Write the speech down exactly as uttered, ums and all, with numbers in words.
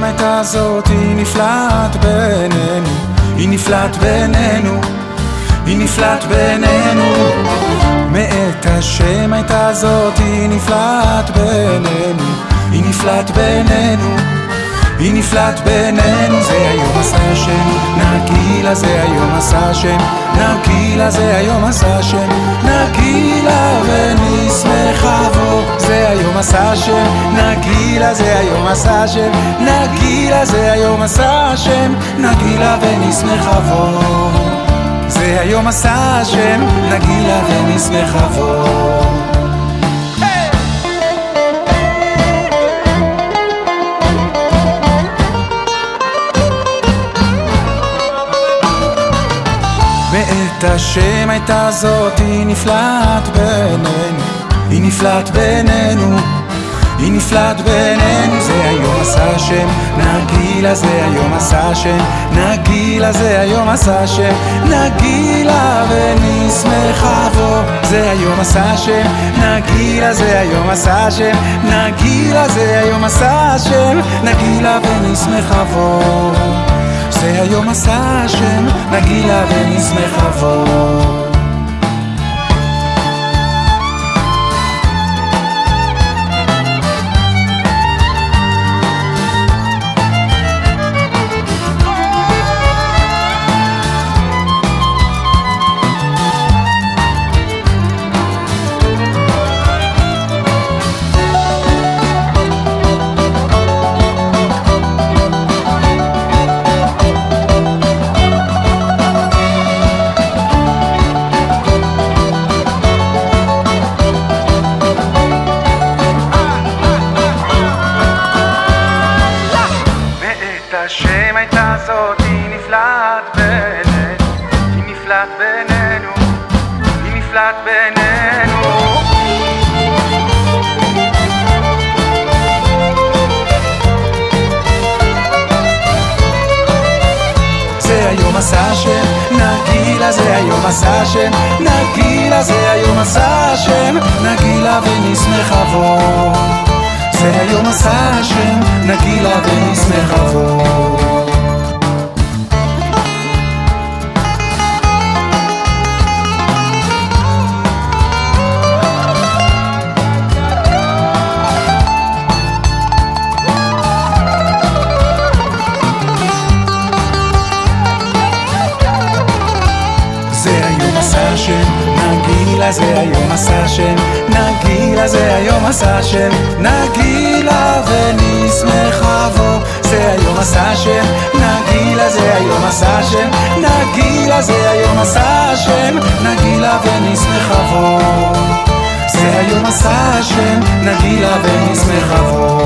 הייתה זאת, היא נפלאת בינינו, היא נפלאת בינינו, היא נפלאת בינינו. מאת השם הייתה זאת, היא נפלאת בינינו, היא נפלאת בינינו, היא נפלאת בינינו. זה היום עשה השם, נגילה, זה היום עשה השם, נגילה, זה היום עשה השם, נגילה ונשמחה בו. זה היום עשה השם, נגילה, זה היום עשה השם, נגילה, זה היום עשה השם, נגילה ונשמחה בו. זה היום עשה השם, נגילה ונשמחה בו. מאת השם הייתה זאת, היא נפלאת בינינו, היא נפלאת בינינו, היא נפלאת בינינו. זה היום עשה השם, נגילה, זה היום עשה השם, נגילה, זה היום עשה השם, נגילה ונשמחה בו. זה היום עשה השם, נגילה, זה היום עשה השם, נגילה, זה היום עשה השם, נגילה ונשמחה בו. זה היום עשה השם, נגילה ונשמחה בו. השם הייתה זאת, היא נפלאת בינינו, היא נפלאת בינינו, היא נפלאת בינינו. זה היום עשה השם, נגילה, זה היום עשה השם, נגילה, זה היום עשה השם, נגילה ונשמחה בו. זה היום עשה השם, נגילה ונשמחה בו. זה היום עשה השם, נגילה, זה היום עשה השם, נגילה, זה היום עשה השם, נגילה ונשמחה בו. זה היום עשה השם, נגילה, זה היום עשה השם, נגילה, זה היום עשה השם, נגילה ונשמחה בו. זה היום עשה השם, נגילה ונשמחה בו.